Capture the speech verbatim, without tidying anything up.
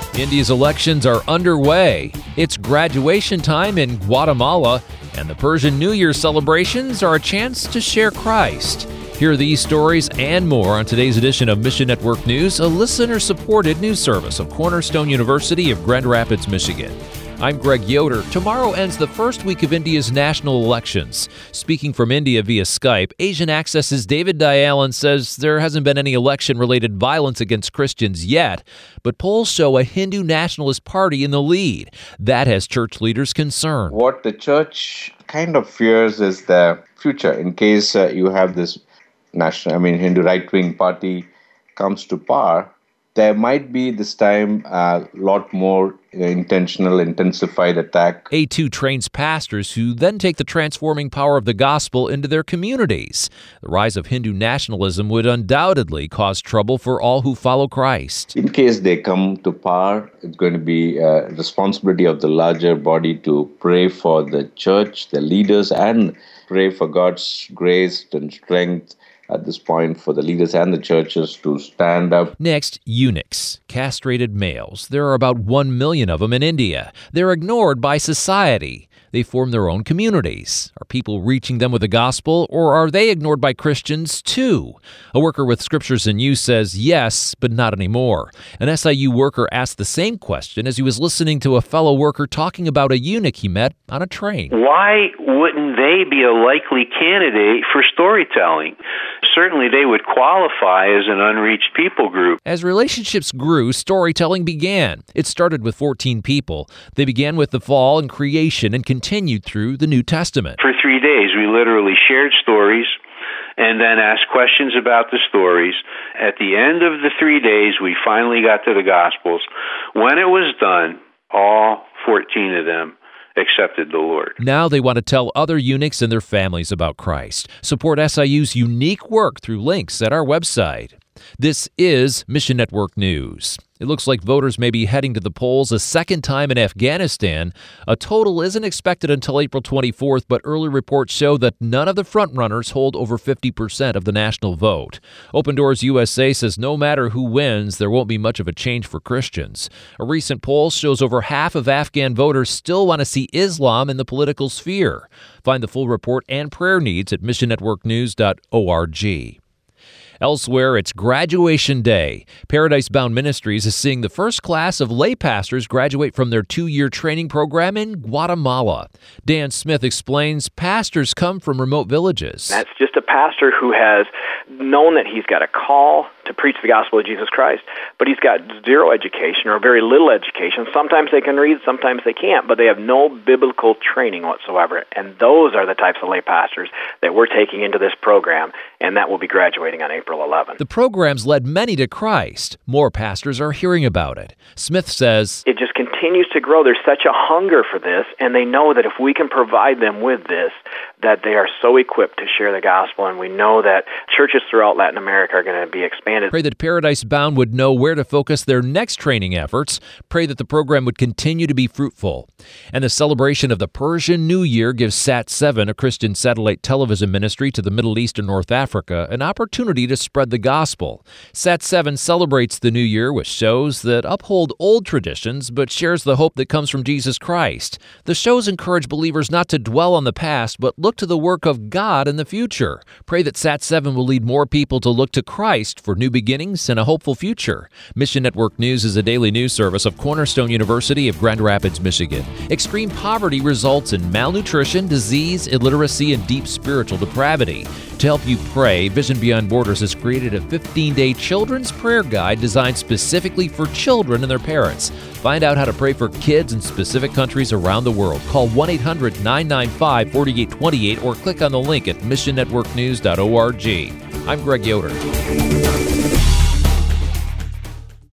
India's elections are underway. It's graduation time in Guatemala, and the Persian New Year celebrations are a chance to share Christ. Hear these stories and more on today's edition of Mission Network News, a listener-supported news service of Cornerstone University of Grand Rapids, Michigan. I'm Greg Yoder. Tomorrow ends the first week of India's national elections. Speaking from India via Skype, Asian Access's David Dyalan says there hasn't been any election-related violence against Christians yet, but polls show a Hindu nationalist party in the lead. That has church leaders concerned. What the church kind of fears is the future in case uh, you have this national, I mean, Hindu right-wing party comes to power. There might be this time a lot more intentional, intensified attack. A two trains pastors who then take the transforming power of the gospel into their communities. The rise of Hindu nationalism would undoubtedly cause trouble for all who follow Christ. In case they come to power, it's going to be a responsibility of the larger body to pray for the church, the leaders, and pray for God's grace and strength at this point for the leaders and the churches to stand up. Next, eunuchs, castrated males. There are about one million of them in India. They're ignored by society. They form their own communities. Are people reaching them with the gospel, or are they ignored by Christians too? A worker with Scriptures in Use says yes, but not anymore. An S I U worker asked the same question as he was listening to a fellow worker talking about a eunuch he met on a train. Why wouldn't they be a likely candidate for storytelling? Certainly they would qualify as an unreached people group. As relationships grew, storytelling began. It started with fourteen people. They began with the fall and creation and continued through the New Testament. For three days, we literally shared stories and then asked questions about the stories. At the end of the three days, we finally got to the Gospels. When it was done, all fourteen of them accepted the Lord. Now they want to tell other eunuchs and their families about Christ. Support S I U's unique work through links at our website. This is Mission Network News. It looks like voters may be heading to the polls a second time in Afghanistan. A total isn't expected until April twenty-fourth, but early reports show that none of the frontrunners hold over fifty percent of the national vote. Open Doors U S A says no matter who wins, there won't be much of a change for Christians. A recent poll shows over half of Afghan voters still want to see Islam in the political sphere. Find the full report and prayer needs at mission network news dot org. Elsewhere, it's graduation day. Paradise Bound Ministries is seeing the first class of lay pastors graduate from their two-year training program in Guatemala. Dan Smith explains pastors come from remote villages. That's just a pastor who has known that he's got a call to preach the gospel of Jesus Christ, but he's got zero education or very little education. Sometimes they can read, sometimes they can't, but they have no biblical training whatsoever. And those are the types of lay pastors that we're taking into this program, and that will be graduating on April eleventh. The program's led many to Christ. More pastors are hearing about it. Smith says, it just continues to grow. There's such a hunger for this, and they know that if we can provide them with this, that they are so equipped to share the gospel, and we know that churches throughout Latin America are going to be expanded. Pray that Paradise Bound would know where to focus their next training efforts. Pray that the program would continue to be fruitful. And the celebration of the Persian New Year gives Sat seven, a Christian satellite television ministry to the Middle East and North Africa, an opportunity to spread the gospel. Sat seven celebrates the New Year with shows that uphold old traditions but shares the hope that comes from Jesus Christ. The shows encourage believers not to dwell on the past but look to the work of God in the future. Pray that Sat seven will lead more people to look to Christ for new beginnings and a hopeful future. Mission Network News is a daily news service of Cornerstone University of Grand Rapids, Michigan. Extreme poverty results in malnutrition, disease, illiteracy, and deep spiritual depravity. To help you pray, Vision Beyond Borders has created a fifteen-day children's prayer guide designed specifically for children and their parents. Find out how to pray for kids in specific countries around the world. Call one eight hundred nine nine five four eight two eight or click on the link at mission network news dot org. I'm Greg Yoder.